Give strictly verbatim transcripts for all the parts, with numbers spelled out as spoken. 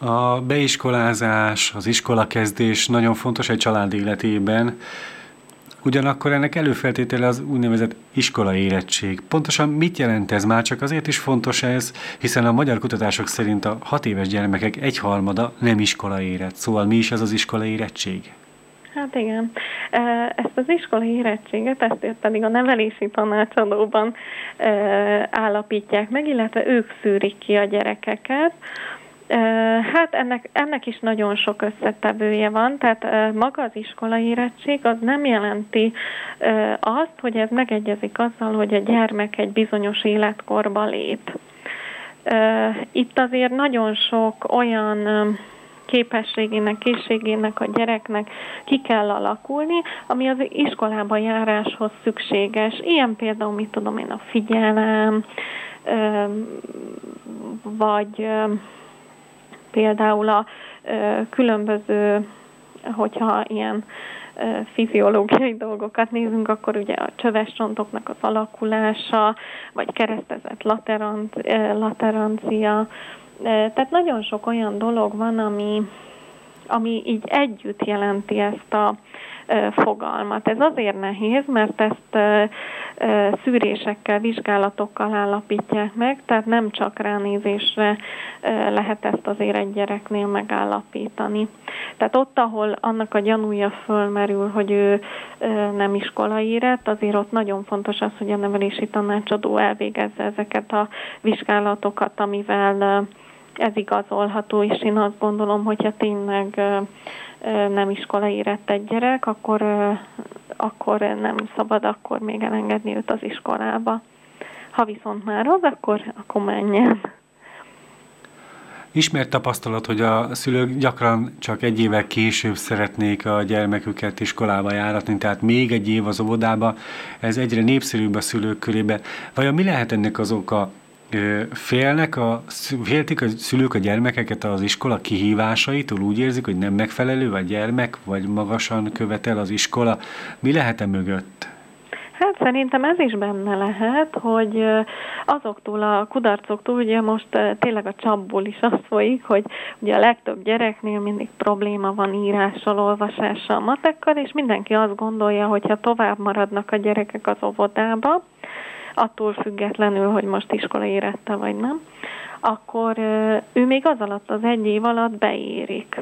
A beiskolázás, az iskolakezdés nagyon fontos egy család életében, ugyanakkor ennek előfeltétele az úgynevezett iskolaérettség. Pontosan mit jelent ez? Már csak azért is fontos ez, hiszen a magyar kutatások szerint a hat éves gyermekek egyharmada nem iskolaérett. Szóval mi is ez az iskolaérettség? Hát igen. Ezt az iskolai érettséget, ezt pedig a nevelési tanácsadóban állapítják meg, illetve ők szűrik ki a gyerekeket. Hát ennek, ennek is nagyon sok összetevője van, tehát maga az iskolai érettség az nem jelenti azt, hogy ez megegyezik azzal, hogy a gyermek egy bizonyos életkorba lép. Itt azért nagyon sok olyan képességének, készségének a gyereknek ki kell alakulni, ami az iskolába járáshoz szükséges. Ilyen például, mit tudom én, a figyelem, vagy például a különböző, hogyha ilyen fiziológiai dolgokat nézünk, akkor ugye a csöves csontoknak az alakulása, vagy keresztezett lateranc, laterancia. Tehát nagyon sok olyan dolog van, ami, ami így együtt jelenti ezt a fogalmat. Ez azért nehéz, mert ezt szűrésekkel, vizsgálatokkal állapítják meg, tehát nem csak ránézésre lehet ezt azért egy gyereknél megállapítani. Tehát ott, ahol annak a gyanúja fölmerül, hogy ő nem iskolai érett, azért ott nagyon fontos az, hogy a nevelési tanácsadó elvégezze ezeket a vizsgálatokat, amivel ez igazolható, és én azt gondolom, hogyha tényleg nem iskola érett egy gyerek, akkor, akkor nem szabad akkor még elengedni őt az iskolába. Ha viszont már az, akkor, akkor menjen. Ismert tapasztalat, hogy a szülők gyakran csak egy évvel később szeretnék a gyermeküket iskolába járatni, tehát még egy év az óvodába, ez egyre népszerűbb a szülők körében. Vajon mi lehet ennek az oka? Félnek a, féltik a szülők a gyermekeket az iskola kihívásaitól, úgy érzik, hogy nem megfelelő a gyermek, vagy magasan követel az iskola. Mi lehet e mögött? Hát szerintem ez is benne lehet, hogy azoktól a kudarcoktól, ugye most tényleg a csapból is az folyik, hogy ugye a legtöbb gyereknél mindig probléma van írással, olvasással, matekkal, és mindenki azt gondolja, hogy ha tovább maradnak a gyerekek az óvodába, attól függetlenül, hogy most iskola érette vagy nem, akkor ő még az alatt, az egy év alatt beérik.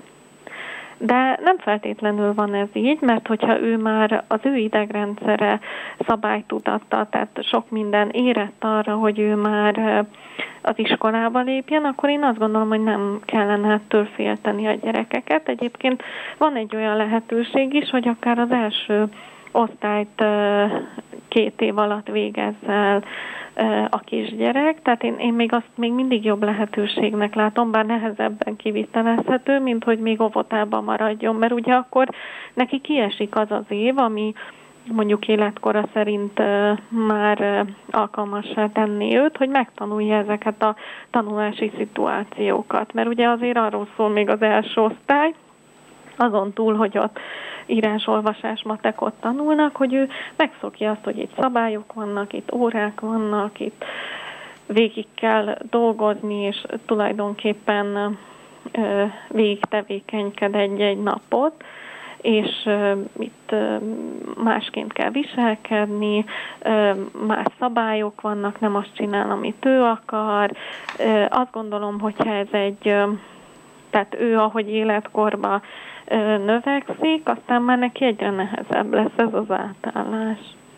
De nem feltétlenül van ez így, mert hogyha ő már az ő idegrendszere szabálytudatta, tehát sok minden érett arra, hogy ő már az iskolába lépjen, akkor én azt gondolom, hogy nem kellene ettől félteni a gyerekeket. Egyébként van egy olyan lehetőség is, hogy akár az első osztályt két év alatt végezzel a kisgyerek, tehát én, én még azt még mindig jobb lehetőségnek látom, bár nehezebben kivitelezhető, mint hogy még óvodában maradjon, mert ugye akkor neki kiesik az az év, ami mondjuk életkora szerint már alkalmassá tenni őt, hogy megtanulja ezeket a tanulási szituációkat, mert ugye azért arról szól még az első osztály, azon túl, hogy ott írás, olvasás, matekot tanulnak, hogy ő megszokja azt, hogy itt szabályok vannak, itt órák vannak, itt végig kell dolgozni, és tulajdonképpen végig tevékenyked egy-egy napot, és itt másként kell viselkedni, más szabályok vannak, nem azt csinál, amit ő akar. Azt gondolom, hogyha ez egy, tehát ő, ahogy életkorban növekszik, aztán már neki egyre nehezebb lesz ez az átállás.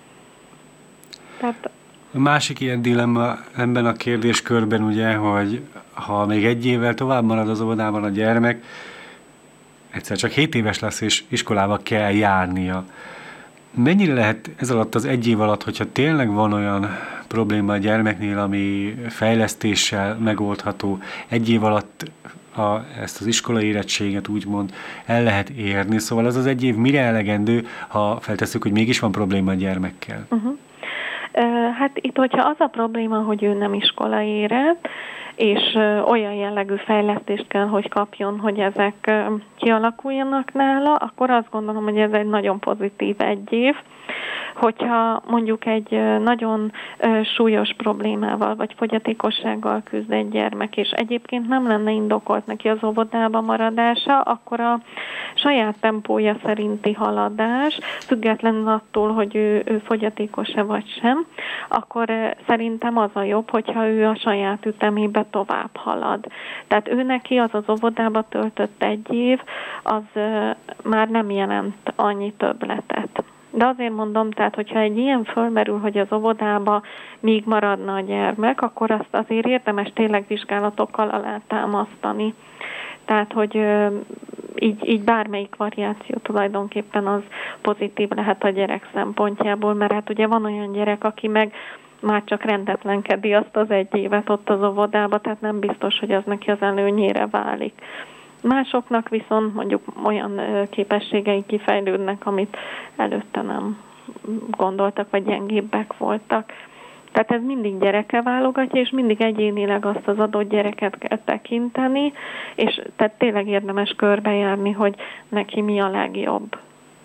Tehát... A másik ilyen dilemma ebben a kérdéskörben ugye, hogy ha még egy évvel tovább marad az óvodában a gyermek, egyszer csak hét éves lesz, és iskolába kell járnia. Mennyire lehet ez alatt az egy év alatt, hogyha tényleg van olyan probléma a gyermeknél, ami fejlesztéssel megoldható, egy év alatt a, ezt az iskolai érettséget úgymond el lehet érni. Szóval ez az egy év mire elegendő, ha feltesszük, hogy mégis van probléma a gyermekkel? Uh-huh. Uh, hát itt, hogyha az a probléma, hogy ő nem iskola érett, és uh, olyan jellegű fejlesztést kell, hogy kapjon, hogy ezek uh, kialakuljanak nála, akkor azt gondolom, hogy ez egy nagyon pozitív egy év. Hogyha mondjuk egy nagyon súlyos problémával vagy fogyatékossággal küzd egy gyermek, és egyébként nem lenne indokolt neki az óvodába maradása, akkor a saját tempója szerinti haladás, függetlenül attól, hogy ő, ő fogyatékos-e vagy sem, akkor szerintem az a jobb, hogyha ő a saját ütemébe tovább halad. Tehát ő neki az az óvodába töltött egy év, az már nem jelent annyi többletet. De azért mondom, tehát, hogyha egy ilyen fölmerül, hogy az óvodába még maradna a gyermek, akkor azt azért érdemes tényleg vizsgálatokkal alátámasztani. Tehát, hogy így, így bármelyik variáció tulajdonképpen az pozitív lehet a gyerek szempontjából, mert hát ugye van olyan gyerek, aki meg már csak rendetlenkedi azt az egy évet ott az óvodába, tehát nem biztos, hogy az neki az előnyére válik. Másoknak viszont mondjuk olyan képességei kifejlődnek, amit előtte nem gondoltak, vagy gyengébbek voltak. Tehát ez mindig gyerekre válogatja, és mindig egyénileg azt az adott gyereket kell tekinteni, és tehát tényleg érdemes körbejárni, hogy neki mi a legjobb.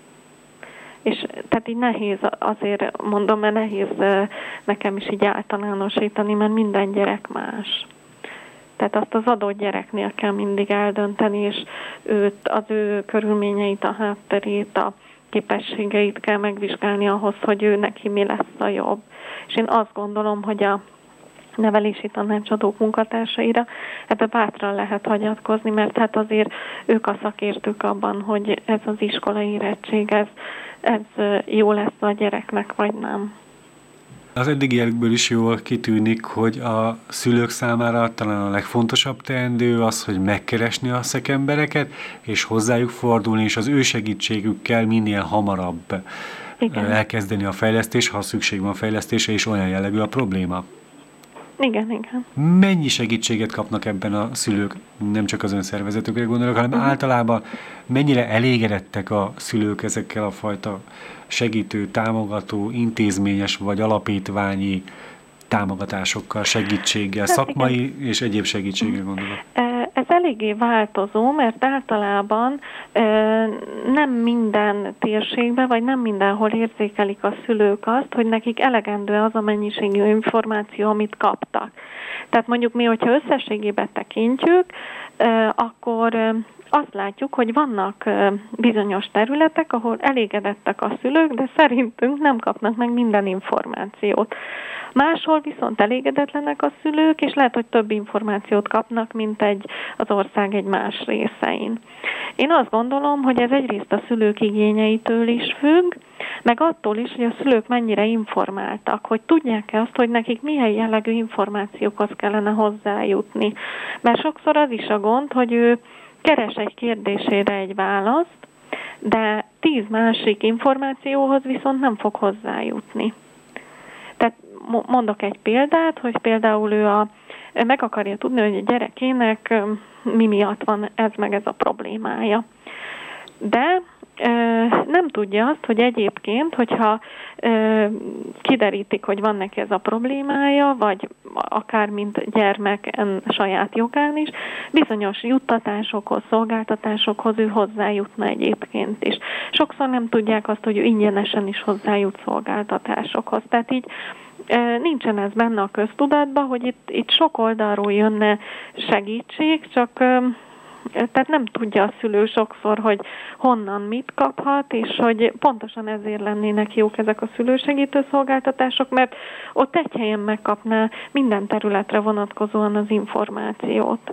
És tehát így nehéz, azért mondom, mert nehéz nekem is így általánosítani, mert minden gyerek más. Tehát azt az adott gyereknél kell mindig eldönteni, és őt, az ő körülményeit, a hátterét, a képességeit kell megvizsgálni ahhoz, hogy ő neki mi lesz a jobb. És én azt gondolom, hogy a nevelési tanácsadók munkatársaira ebbe bátran lehet hagyatkozni, mert hát azért ők a szakértők abban, hogy ez az iskolai érettség, ez, ez jó lesz a gyereknek, vagy nem. Az eddigiekből is jól kitűnik, hogy a szülők számára talán a legfontosabb teendő az, hogy megkeresni a szakembereket, és hozzájuk fordulni, és az ő segítségükkel minél hamarabb Igen. elkezdeni a fejlesztés, ha szükség van fejlesztése, és olyan jellegű a probléma. Igen, igen. Mennyi segítséget kapnak ebben a szülők? Nem csak az önszervezetükre gondolok, hanem uh-huh. általában mennyire elégedettek a szülők ezekkel a fajta segítő, támogató, intézményes vagy alapítványi támogatásokkal, segítséggel, hát szakmai igen. és egyéb segítségre gondolok. Ez eléggé változó, mert általában nem minden térségben, vagy nem mindenhol érzékelik a szülők azt, hogy nekik elegendő az a mennyiségű információ, amit kaptak. Tehát mondjuk mi, hogyha összességében tekintjük, akkor azt látjuk, hogy vannak bizonyos területek, ahol elégedettek a szülők, de szerintünk nem kapnak meg minden információt. Máshol viszont elégedetlenek a szülők, és lehet, hogy több információt kapnak, mint egy, az ország egy más részein. Én azt gondolom, hogy ez egyrészt a szülők igényeitől is függ, meg attól is, hogy a szülők mennyire informáltak, hogy tudják-e azt, hogy nekik milyen jellegű információkhoz kellene hozzájutni. Mert sokszor az is a gond, hogy ő keres egy kérdésére egy választ, de tíz másik információhoz viszont nem fog hozzájutni. Tehát mondok egy példát, hogy például ő a, meg akarja tudni, hogy a gyerekének mi miatt van ez meg ez a problémája. De nem tudja azt, hogy egyébként, hogyha kiderítik, hogy van neki ez a problémája, vagy akár mint gyermek saját jogán is, bizonyos juttatásokhoz, szolgáltatásokhoz ő hozzájutna egyébként is. Sokszor nem tudják azt, hogy ő ingyenesen is hozzájut szolgáltatásokhoz. Tehát így nincsen ez benne a köztudatban, hogy itt, itt sok oldalról jönne segítség, csak tehát nem tudja a szülő sokszor, hogy honnan mit kaphat, és hogy pontosan ezért lennének jók ezek a szülősegítő szolgáltatások, mert ott egy helyen megkapná minden területre vonatkozóan az információt.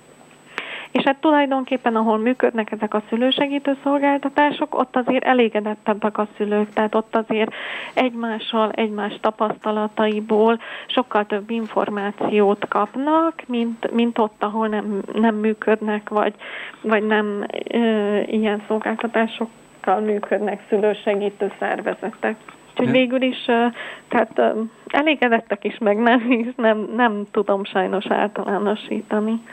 És hát tulajdonképpen, ahol működnek ezek a szülősegítő szolgáltatások, ott azért elégedettebbek a szülők, tehát ott azért egymással, egymás tapasztalataiból sokkal több információt kapnak, mint, mint ott, ahol nem, nem működnek, vagy, vagy nem e, ilyen szolgáltatásokkal működnek szülősegítő szervezetek. Úgyhogy végül is, tehát elégedettek is, meg nem is, nem, nem tudom sajnos általánosítani.